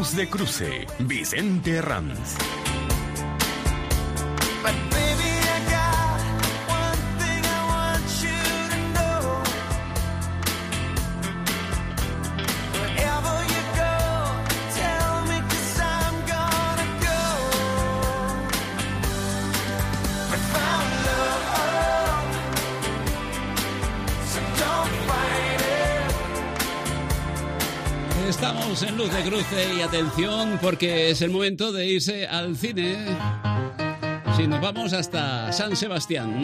Luz de Cruce, Vicente Ranz. Estamos en Luz de Cruce y atención porque es el momento de irse al cine. Sí, nos vamos hasta San Sebastián.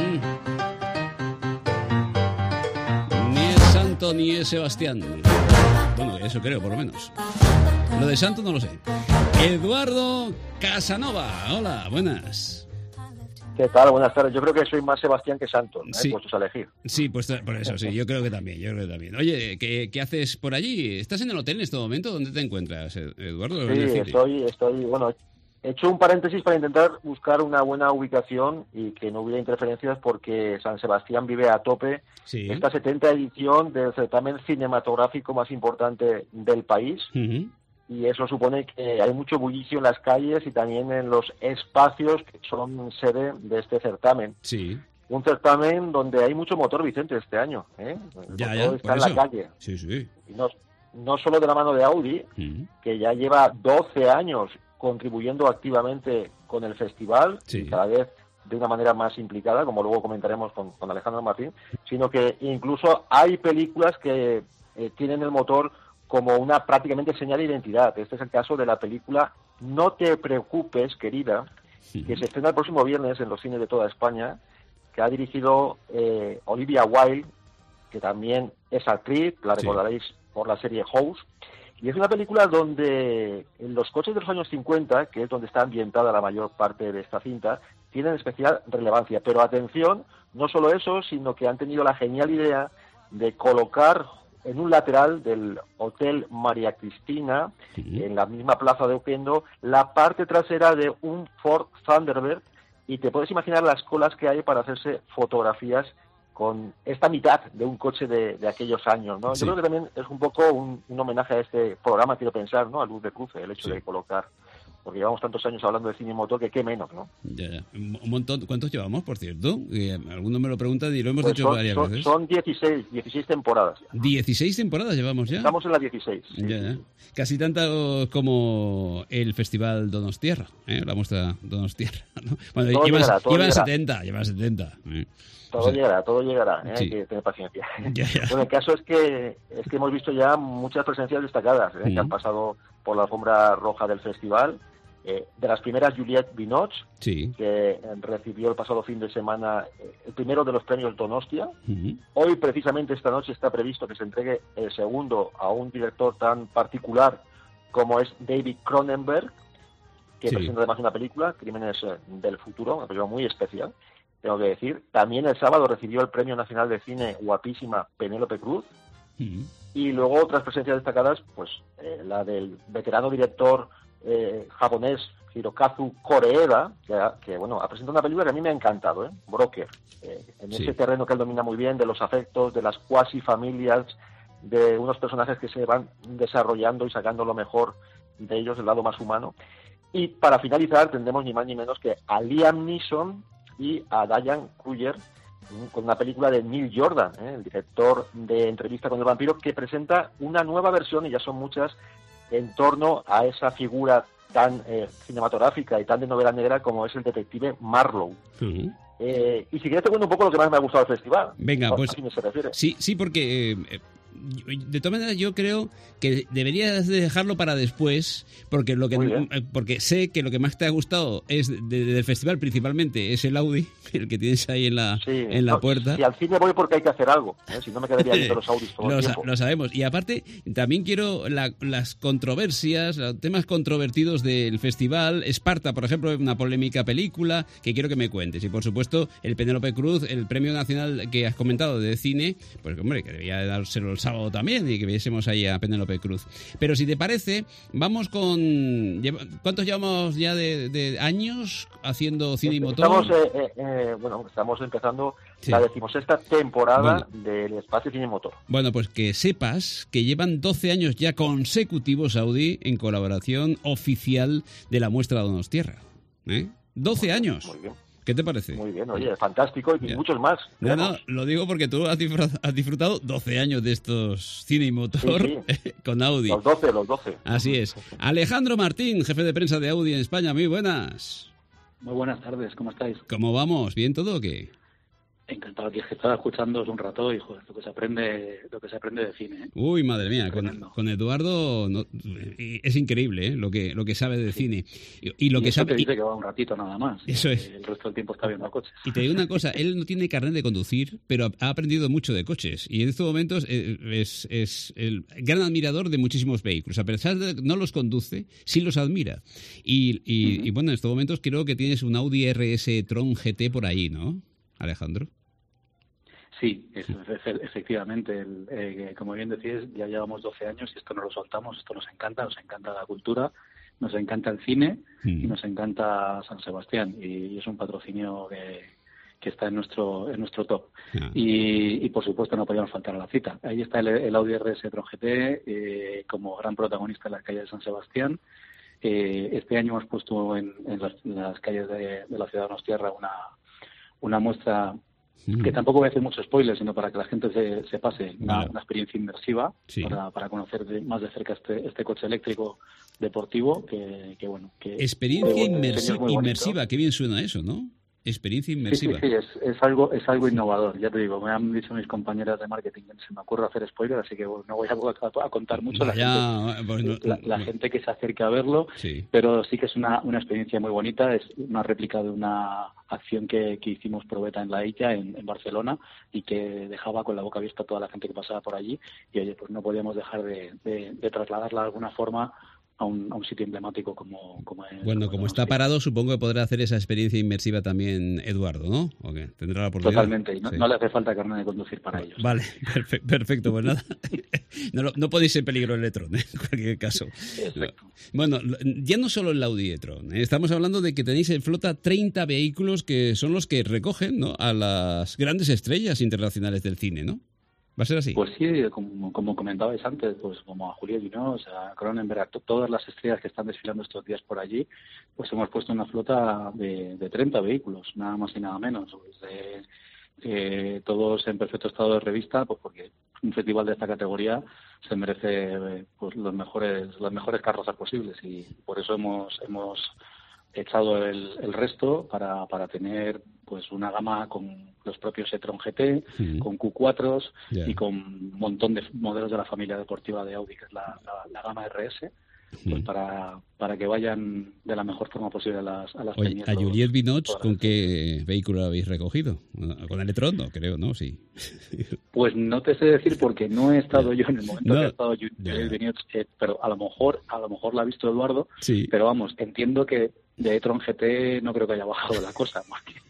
Ni es santo ni es Sebastián. Bueno, eso creo, por lo menos. Lo de santo no lo sé. Eduardo Casanova. Hola, buenas. ¿Qué tal? Buenas tardes. Yo creo que soy más Sebastián que Santos, sí. Puestos a elegir. Sí, pues por eso, sí. Yo creo que también. Oye, ¿qué haces por allí? ¿Estás en el hotel en este momento? ¿Dónde te encuentras, Eduardo? Sí, estoy, bueno, he hecho un paréntesis para intentar buscar una buena ubicación y que no hubiera interferencias porque San Sebastián vive a tope. Sí. Esta 70ª edición del certamen cinematográfico más importante del país. Uh-huh. Y eso supone que hay mucho bullicio en las calles y también en los espacios que son sede de este certamen. Sí. Un certamen donde hay mucho motor, Vicente, este año. Ya, está en la calle. Sí, sí. Y no solo de la mano de Audi, que ya lleva 12 años contribuyendo activamente con el festival, sí. Y cada vez de una manera más implicada, como luego comentaremos con Alejandro Martín, sino que incluso hay películas que tienen el motor como una prácticamente señal de identidad. Este es el caso de la película No te preocupes, querida, que se estrena el próximo viernes en los cines de toda España, que ha dirigido Olivia Wilde, que también es actriz, la recordaréis por la serie House, y es una película donde en los coches de los años 50, que es donde está ambientada la mayor parte de esta cinta, tienen especial relevancia. Pero atención, no solo eso, sino que han tenido la genial idea de colocar en un lateral del Hotel María Cristina, en la misma plaza de Oquendo, la parte trasera de un Ford Thunderbird, y te puedes imaginar las colas que hay para hacerse fotografías con esta mitad de un coche de aquellos años, ¿no? Sí. Yo creo que también es un poco un homenaje a este programa, quiero pensar, ¿no? A Luz de Cruce, el hecho de colocar, porque llevamos tantos años hablando de cine y motor que qué menos, ¿no? Ya. Un montón. ¿Cuántos llevamos, por cierto? Algunos me lo preguntan y lo hemos Pues dicho varias veces. Son 16 temporadas ya. 16 temporadas llevamos ya. Estamos en la 16. Sí. Ya. Casi tantas como el Festival Donostierra, la muestra Donostierra, ¿no? Bueno, llevan 70. Todo llegará, sí. Hay que tener paciencia. Ya. Bueno, el caso es que hemos visto ya muchas presencias destacadas, que han pasado por la alfombra roja del festival. De las primeras, Juliette Binoche, que recibió el pasado fin de semana el primero de los premios Donostia. Hoy, precisamente esta noche, está previsto que se entregue el segundo a un director tan particular como es David Cronenberg, que presenta además una película, Crímenes del Futuro, una película muy especial, tengo que decir. También el sábado recibió el Premio Nacional de Cine guapísima Penélope Cruz. Y luego otras presencias destacadas, pues la del veterano director japonés Hirokazu Koreeda, que bueno, ha presentado una película que a mí me ha encantado, Broker, en ese terreno que él domina muy bien, de los afectos, de las cuasi familias, de unos personajes que se van desarrollando y sacando lo mejor de ellos, el lado más humano. Y para finalizar tendremos ni más ni menos que a Liam Neeson y a Diane Kruger con una película de Neil Jordan, el director de Entrevista con el vampiro, que presenta una nueva versión, y ya son muchas, en torno a esa figura tan cinematográfica y tan de novela negra como es el detective Marlowe. Y si quieres te cuento un poco lo que más me ha gustado del festival. Venga, pues ¿A quién se refiere? Sí, porque de todas maneras yo creo que deberías de dejarlo para después, porque porque sé que lo que más te ha gustado es del festival principalmente es el Audi, el que tienes ahí en la puerta. Si al cine voy porque hay que hacer algo, si no me quedaría viendo los Audis todo el tiempo. Lo sabemos. Y aparte también quiero las controversias, los temas controvertidos del festival. Esparta, por ejemplo, una polémica película que quiero que me cuentes. Y por supuesto el Penélope Cruz, el Premio Nacional que has comentado de cine, pues hombre, que debía dárselo el sábado sábado también y que viésemos ahí a Penélope Cruz. Pero si te parece, vamos con... ¿Cuántos llevamos ya de años haciendo cine y motor? Estamos empezando la 16ª temporada del Espacio Cine y Motor. Bueno, pues que sepas que llevan 12 años ya consecutivos Audi en colaboración oficial de la muestra Donostierra. 12 años. Muy bien. ¿Qué te parece? Muy bien, oye, fantástico y muchos más. No, lo digo porque tú has disfrutado 12 años de estos cine y motor con Audi. Los 12. Así es. Alejandro Martín, jefe de prensa de Audi en España, muy buenas. Muy buenas tardes, ¿cómo estáis? ¿Cómo vamos? ¿Bien todo o qué? Encantado, que estaba escuchándoos un rato y joder, lo que se aprende de cine. Uy, madre mía, con Eduardo es increíble lo que sabe de cine. Y lo que sabe te dice que va un ratito nada más. Eso es. El resto del tiempo está viendo coches. Y te digo una cosa, él no tiene carnet de conducir, pero ha aprendido mucho de coches. Y en estos momentos es el gran admirador de muchísimos vehículos. A pesar de que no los conduce, sí los admira. Y bueno, en estos momentos creo que tienes un Audi RS Tron GT por ahí, ¿no, Alejandro? Sí, efectivamente. Como bien decís, ya llevamos 12 años y esto no lo soltamos, esto nos encanta la cultura, nos encanta el cine y nos encanta San Sebastián. Y es un patrocinio que está en nuestro top. Y por supuesto no podíamos faltar a la cita. Ahí está el Audi RS Tron GT como gran protagonista en las calles de San Sebastián. Este año hemos puesto en las calles de la ciudad de Donostierra una muestra que tampoco voy a hacer mucho spoiler, sino para que la gente se pase una experiencia inmersiva para conocer más de cerca este coche eléctrico deportivo que experiencia inmersiva, qué bien suena eso, ¿no? Experiencia inmersiva. Sí, es algo innovador, ya te digo, me han dicho mis compañeras de marketing que se me ocurre hacer spoiler, así que no voy a contar mucho la gente que se acerque a verlo, pero sí que es una experiencia muy bonita, es una réplica de una acción que hicimos probeta en la ICA en Barcelona y que dejaba con la boca abierta a toda la gente que pasaba por allí y oye, pues no podíamos dejar de trasladarla de alguna forma a un sitio emblemático como es. Bueno, como está parado, supongo que podrá hacer esa experiencia inmersiva también Eduardo, ¿no? ¿O qué? ¿Tendrá la oportunidad? Totalmente, y no le hace falta carnet de conducir para ellos. Vale, perfecto, pues nada. No podéis en peligro el e-tron, en cualquier caso. Exacto. Bueno, ya no solo el Audi e-tron, estamos hablando de que tenéis en flota 30 vehículos que son los que recogen, ¿no?, a las grandes estrellas internacionales del cine, ¿no? ¿Va a ser así? Pues sí, como comentabais antes, pues como a Juliette Binoche, a Cronenberg, todas las estrellas que están desfilando estos días por allí, pues hemos puesto una flota de 30 vehículos, nada más y nada menos. Pues todos en perfecto estado de revista, pues porque un festival de esta categoría se merece pues las mejores carrozas posibles y por eso hemos echado el resto para tener pues una gama con los propios e-tron GT, con Q4s y con un montón de modelos de la familia deportiva de Audi, que es la gama RS, pues para que vayan de la mejor forma posible a las peñas. ¿A Juliette Binoche con qué vehículo habéis recogido? ¿Con el e-tron? No, creo, ¿no? Sí. Pues no te sé decir porque no he estado yo en el momento que ha estado Juliette Binoche, pero a lo mejor la ha visto Eduardo, pero vamos, entiendo que de e-tron GT no creo que haya bajado la cosa,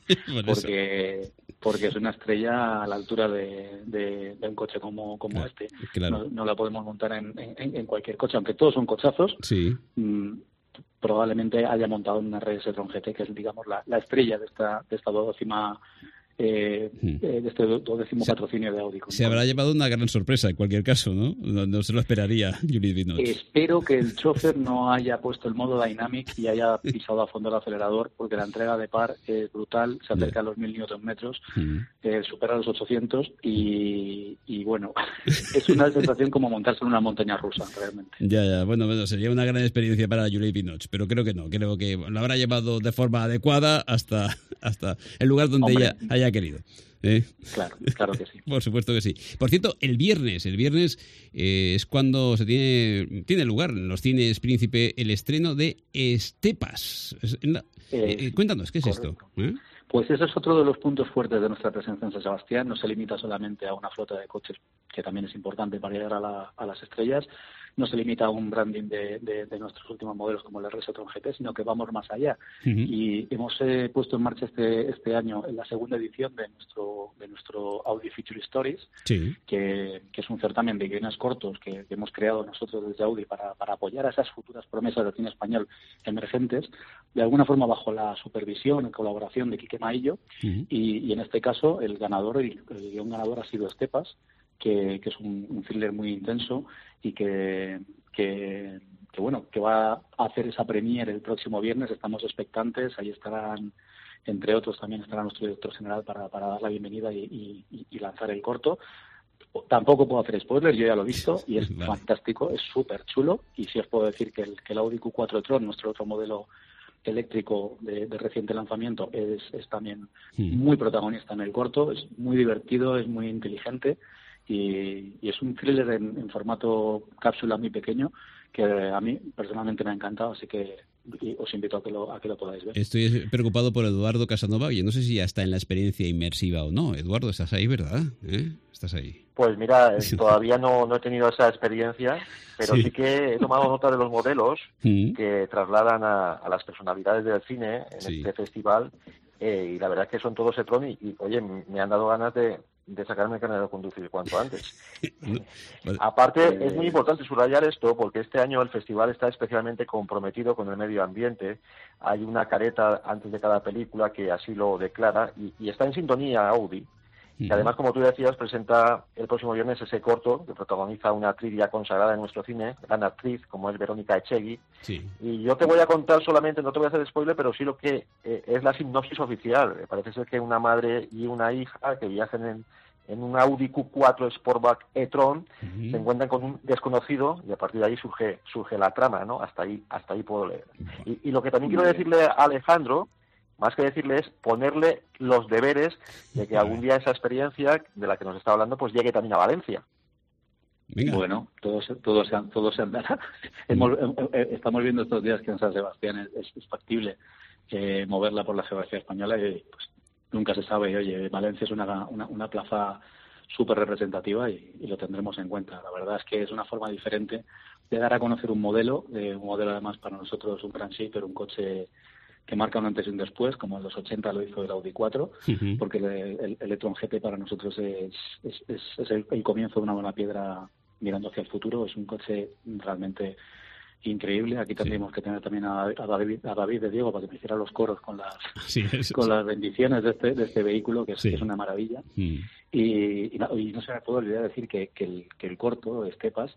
porque es una estrella a la altura de un coche como este. Claro. No la podemos montar en cualquier coche, aunque todos son cochazos. Sí. Probablemente haya montado una RS e-tron GT, que es, digamos, la estrella de esta 12ª de este 12º patrocinio de Audi. Se habrá llevado una gran sorpresa en cualquier caso, ¿no? No se lo esperaría Juliette Binoche. Espero que el chofer no haya puesto el modo Dynamic y haya pisado a fondo el acelerador, porque la entrega de par es brutal, se acerca a los 1000 Nm, supera los 800 y bueno, es una sensación como montarse en una montaña rusa, realmente. Ya, bueno, sería una gran experiencia para Juliette Binoche, pero creo que no, creo que lo habrá llevado de forma adecuada hasta el lugar donde ella haya querido. Claro que sí. Por supuesto que sí. Por cierto, el viernes es cuando se tiene lugar en los cines Príncipe el estreno de Estepas. Cuéntanos, ¿qué es esto? Pues ese es otro de los puntos fuertes de nuestra presencia en San Sebastián. No se limita solamente a una flota de coches, que también es importante para llegar a las estrellas, no se limita a un branding de nuestros últimos modelos como el RS e-tron GT, sino que vamos más allá. Y hemos puesto en marcha este año la segunda edición de nuestro Audi Future Stories, que es un certamen de guiones cortos que hemos creado nosotros desde Audi para apoyar a esas futuras promesas del cine español emergentes, de alguna forma bajo la supervisión y colaboración de Quique Maillo, y en este caso el guion ganador ha sido Estepas, que es un thriller muy intenso y que va a hacer esa premiere el próximo viernes. Estamos expectantes, ahí estarán, entre otros también estará nuestro director general para dar la bienvenida y lanzar el corto. Tampoco puedo hacer spoilers, yo ya lo he visto y es fantástico, es súper chulo, y sí os puedo decir que el Audi Q4 e-tron, nuestro otro modelo eléctrico de reciente lanzamiento, es también muy protagonista en el corto, es muy divertido, es muy inteligente y es un thriller en formato cápsula muy pequeño que a mí personalmente me ha encantado, así que os invito a que lo podáis ver. Estoy preocupado por Eduardo Casanova. Oye, no sé si ya está en la experiencia inmersiva o no. Eduardo, estás ahí, ¿verdad? ¿Estás ahí? Pues mira, todavía no he tenido esa experiencia, pero sí que he tomado nota de los modelos que trasladan a las personalidades del cine en este festival, y la verdad es que son todos e-tron y oye, me han dado ganas de sacarme el carnet de conducir cuanto antes. Aparte, es muy importante subrayar esto porque este año el festival está especialmente comprometido con el medio ambiente. Hay una careta antes de cada película que así lo declara y está en sintonía Audi. Y además, como tú decías, presenta el próximo viernes ese corto que protagoniza una actriz ya consagrada en nuestro cine, gran actriz, como es Verónica Echegui. Y yo te voy a contar solamente, no te voy a hacer spoiler, pero sí lo que es la sinopsis oficial. Parece ser que una madre y una hija que viajan en un Audi Q4 Sportback e-tron se encuentran con un desconocido y a partir de ahí surge la trama, ¿no? Hasta ahí puedo leer. Y lo que también quiero decirle a Alejandro, más que decirle, es ponerle los deberes de que algún día esa experiencia de la que nos está hablando pues llegue también a Valencia. Venga. Bueno, todo se andará. Estamos viendo estos días que en San Sebastián es factible moverla por la geografía española y pues nunca se sabe. Y oye, Valencia es una plaza súper representativa y lo tendremos en cuenta. La verdad es que es una forma diferente de dar a conocer un modelo además para nosotros un gran shaper, un coche que marca un antes y un después, como en los 80 lo hizo el Audi 4, porque el e-tron GT para nosotros es el comienzo de una buena piedra mirando hacia el futuro. Es un coche realmente increíble. Aquí tendríamos que tener también a David de Diego para que me hiciera los coros con las bendiciones de este vehículo, que es una maravilla. Y no se me puede olvidar decir que el corto, Estepas,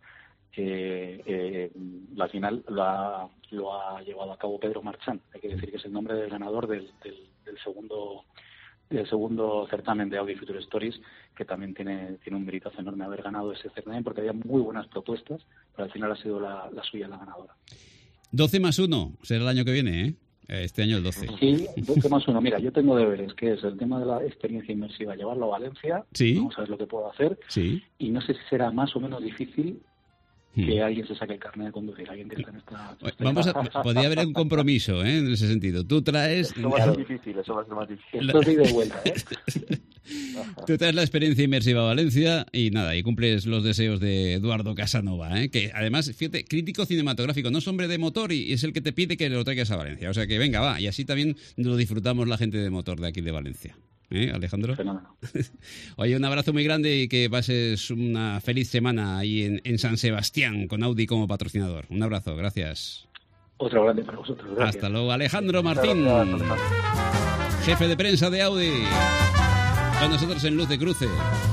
al final lo ha llevado a cabo Pedro Marchán. Hay que decir que es el nombre del ganador del segundo certamen de Audi Future Stories, que también tiene un meritazo enorme haber ganado ese certamen porque había muy buenas propuestas, pero al final ha sido la suya la ganadora. 12 más 1 será el año que viene, este año el 12. Sí, 12 más 1. Mira, yo tengo deberes, que es el tema de la experiencia inmersiva, llevarlo a Valencia. Vamos a ver lo que puedo hacer. Y no sé si será más o menos difícil que alguien se saque el carnet de conducir, alguien que está en esta... Podría haber un compromiso, en ese sentido. Tú traes... Eso va a ser difícil, eso va a ser más difícil. Esto sí de vuelta, Tú traes la experiencia inmersiva a Valencia y nada, y cumples los deseos de Eduardo Casanova, que además, fíjate, crítico cinematográfico, no es hombre de motor y es el que te pide que lo traigas a Valencia. O sea que venga, va, y así también lo disfrutamos la gente de motor de aquí de Valencia. Alejandro. Fenómeno. Oye, un abrazo muy grande y que pases una feliz semana ahí en San Sebastián con Audi como patrocinador. Un abrazo, gracias. Otro grande para vosotros, gracias. Hasta luego, Alejandro Martín, jefe de prensa de Audi, con nosotros en Luz de Cruce.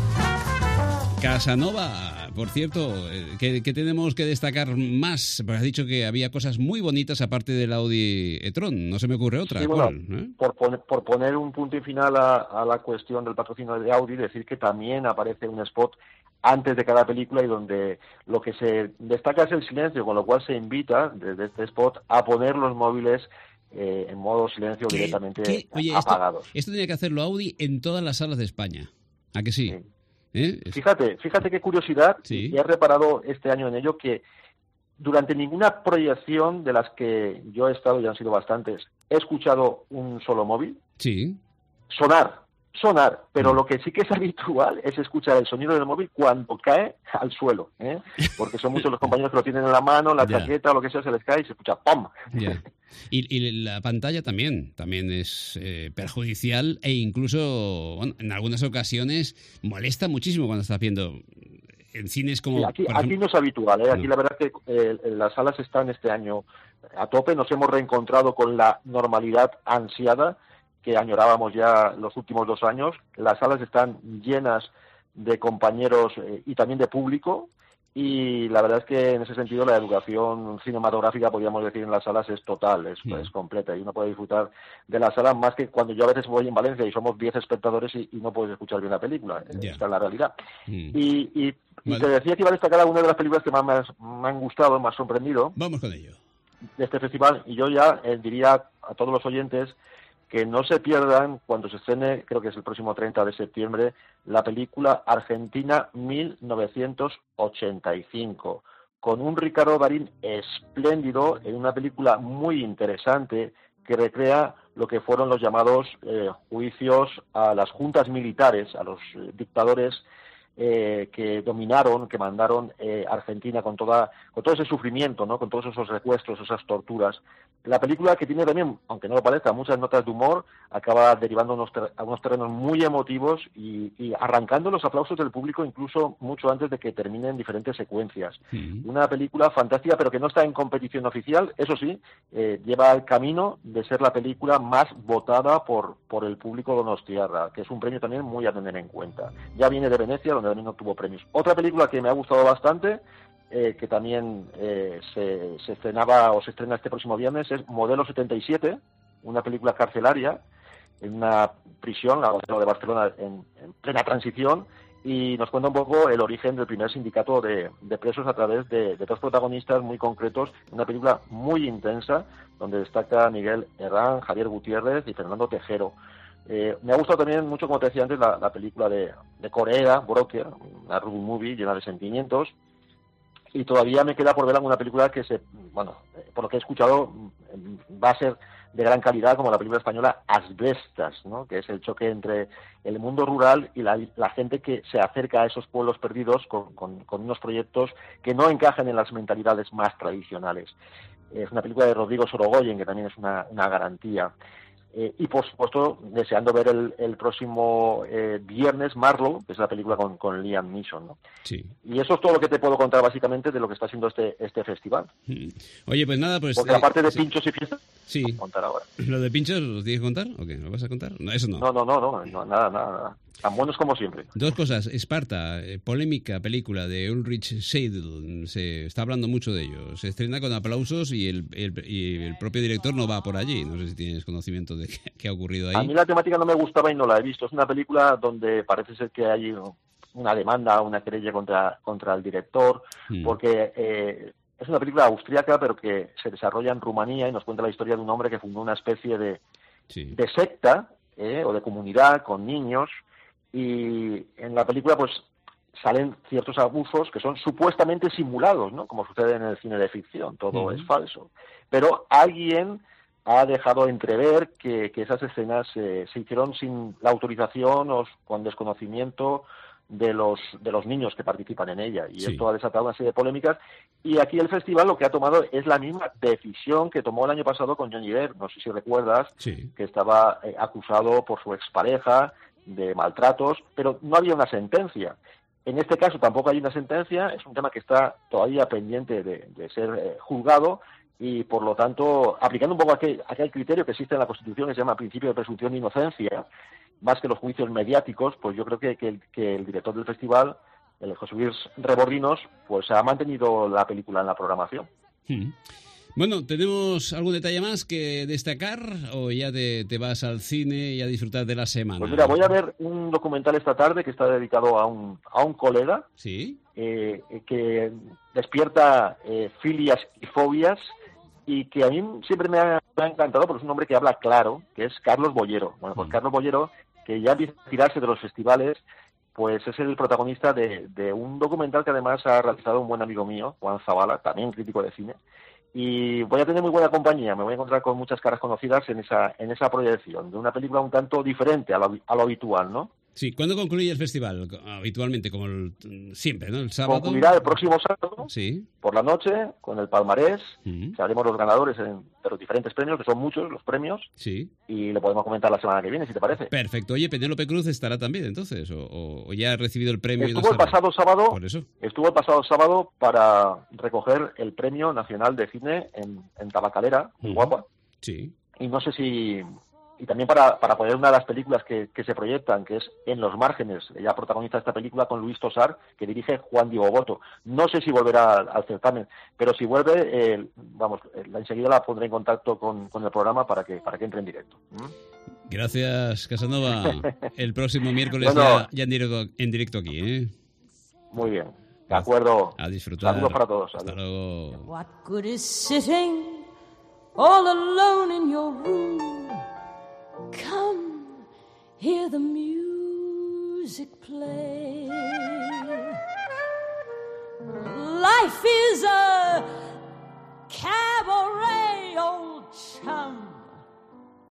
Casanova, por cierto, ¿qué tenemos que destacar más? Pues has dicho que había cosas muy bonitas aparte del Audi e-tron, no se me ocurre otra. Sí, bueno, por poner un punto y final a la cuestión del patrocinio de Audi, decir que también aparece un spot antes de cada película y donde lo que se destaca es el silencio, con lo cual se invita desde este spot a poner los móviles en modo silencio directamente apagados. Esto tenía que hacerlo Audi en todas las salas de España, ¿a que sí? Fíjate qué curiosidad, y he reparado este año en ello, que durante ninguna proyección de las que yo he estado, y han sido bastantes, he escuchado un solo móvil sonar. sonar, pero lo que sí que es habitual es escuchar el sonido del móvil cuando cae al suelo, porque son muchos los compañeros que lo tienen en la mano, en la chaqueta o lo que sea, se les cae y se escucha ¡pum! Y la pantalla también es perjudicial e incluso, bueno, en algunas ocasiones molesta muchísimo cuando estás viendo en cines como... Sí, aquí no es habitual, ¿eh? Aquí la verdad es que las salas están este año a tope, nos hemos reencontrado con la normalidad ansiada que añorábamos ya los últimos 2 años. Las salas están llenas de compañeros y también de público, y la verdad es que en ese sentido la educación cinematográfica, podríamos decir, en las salas es total, es completa, y uno puede disfrutar de la sala más que cuando yo a veces voy en Valencia y somos 10 espectadores y no puedes escuchar bien la película. Esta es la realidad. Y te decía que iba a destacar algunas de las películas que más me han gustado, me han sorprendido. Vamos con ello. De este festival, y yo ya diría a todos los oyentes que no se pierdan cuando se estrene, creo que es el próximo 30 de septiembre, la película Argentina 1985, con un Ricardo Darín espléndido, en una película muy interesante que recrea lo que fueron los llamados juicios a las juntas militares, a los dictadores que dominaron, que mandaron Argentina con todo ese sufrimiento, ¿no? Con todos esos secuestros, esas torturas. La película, que tiene también, aunque no lo parezca, muchas notas de humor, acaba derivando a unos terrenos muy emotivos y arrancando los aplausos del público incluso mucho antes de que terminen diferentes secuencias. Una película fantástica, pero que no está en competición oficial, eso sí, lleva el camino de ser la película más votada por el público donostiarra, que es un premio también muy a tener en cuenta. Ya viene de Venecia, donde también obtuvo premios. Otra película que me ha gustado bastante, que también se estrenaba o se estrena este próximo viernes, es Modelo 77, una película carcelaria en una prisión, la de Barcelona, en plena transición, y nos cuenta un poco el origen del primer sindicato de presos a través de 2 protagonistas muy concretos, una película muy intensa, donde destaca Miguel Herrán, Javier Gutiérrez y Fernando Tejero. Me ha gustado también mucho, como te decía antes, la película de Corea, Broker, una road movie llena de sentimientos, y todavía me queda por ver alguna película que por lo que he escuchado, va a ser de gran calidad, como la película española Asbestas, ¿no? Que es el choque entre el mundo rural y la gente que se acerca a esos pueblos perdidos con unos proyectos que no encajan en las mentalidades más tradicionales. Es una película de Rodrigo Sorogoyen, que también es una garantía. Y por supuesto, deseando ver el próximo viernes Marlowe, que es la película con Liam Neeson, ¿no? Sí. Y eso es todo lo que te puedo contar básicamente de lo que está haciendo este festival. Oye, pues nada, pues... Porque aparte de pinchos y fiestas, sí. voy a contar ahora. ¿Lo de pinchos lo tienes que contar o qué? ¿Lo vas a contar? No, eso no. No, nada. Tan buenos como siempre. 2 cosas. Esparta, polémica película de Ulrich Seidel. Se está hablando mucho de ello. Se estrena con aplausos y el propio director no va por allí. No sé si tienes conocimiento de qué ha ocurrido ahí. A mí la temática no me gustaba y no la he visto. Es una película donde parece ser que hay una demanda, una querella contra el director, porque es una película austríaca, pero que se desarrolla en Rumanía y nos cuenta la historia de un hombre que fundó una especie de secta o de comunidad con niños. Y en la película pues salen ciertos abusos que son supuestamente simulados, ¿no? Como sucede en el cine de ficción, todo es falso. Pero alguien ha dejado entrever que esas escenas se hicieron sin la autorización o con desconocimiento de los niños que participan en ella. Y esto ha desatado una serie de polémicas. Y aquí el festival lo que ha tomado es la misma decisión que tomó el año pasado con Johnny Depp. No sé si recuerdas, que estaba acusado por su expareja de maltratos, pero no había una sentencia. En este caso tampoco hay una sentencia, es un tema que está todavía pendiente de ser juzgado, y por lo tanto, aplicando un poco aquel criterio que existe en la Constitución, que se llama principio de presunción de inocencia, más que los juicios mediáticos, pues yo creo que el director del festival, el José Luis Rebordinos, pues ha mantenido la película en la programación. Bueno, ¿tenemos algún detalle más que destacar o ya te vas al cine y a disfrutar de la semana? Pues mira, voy a ver un documental esta tarde que está dedicado a un colega que despierta filias y fobias, y que a mí siempre me ha encantado porque es un hombre que habla claro, que es Carlos Bollero. Bueno, pues Carlos Bollero, que ya empieza a tirarse de los festivales, pues es el protagonista de un documental que además ha realizado un buen amigo mío, Juan Zavala, también crítico de cine, Y voy a tener muy buena compañía, me voy a encontrar con muchas caras conocidas en esa proyección, de una película un tanto diferente a lo habitual, ¿no? Sí, ¿cuándo concluye el festival? Habitualmente, como siempre, ¿no? El sábado. Concluirá el próximo sábado, sí, por la noche, con el palmarés. Sabremos los ganadores de los diferentes premios, que son muchos los premios. Sí. Y lo podemos comentar la semana que viene, si te parece. Perfecto. Oye, ¿Penélope Cruz estará también, entonces? ¿O ya ha recibido el premio? Estuvo el pasado sábado. Por eso. Estuvo el pasado sábado para recoger el Premio Nacional de Cine en Tabacalera, muy guapa. Sí. Y no sé si... Y también para poner una de las películas que se proyectan, que es En los márgenes. Ella protagoniza esta película con Luis Tosar, que dirige Juan Diego Boto. No sé si volverá al certamen, pero si vuelve, enseguida la pondré en contacto con el programa para que entre en directo. Gracias, Casanova. El próximo miércoles ya en directo aquí, ¿eh? Muy bien. De acuerdo. A disfrutar. Saludos para todos. Hasta luego. What good is sitting all alone in your room? Come, hear the music play. Life is a cabaret.